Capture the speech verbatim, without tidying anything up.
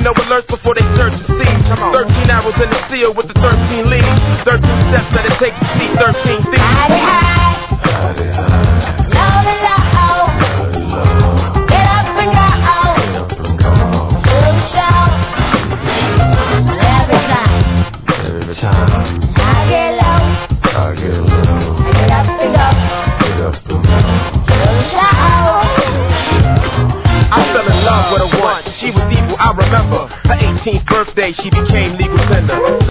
no alerts before they search the seas. Thirteen arrows in the seal with the thirteen leads. Thirteen steps that it takes to see thirteen thieves. Hidey high, low to low, get up and go, to the show. Every time, Every time I get low, I get low, I get up and go, get up and go. to the show. I fell in love with her once. She was evil, I remember. Her eighteenth birthday, she became legal tender.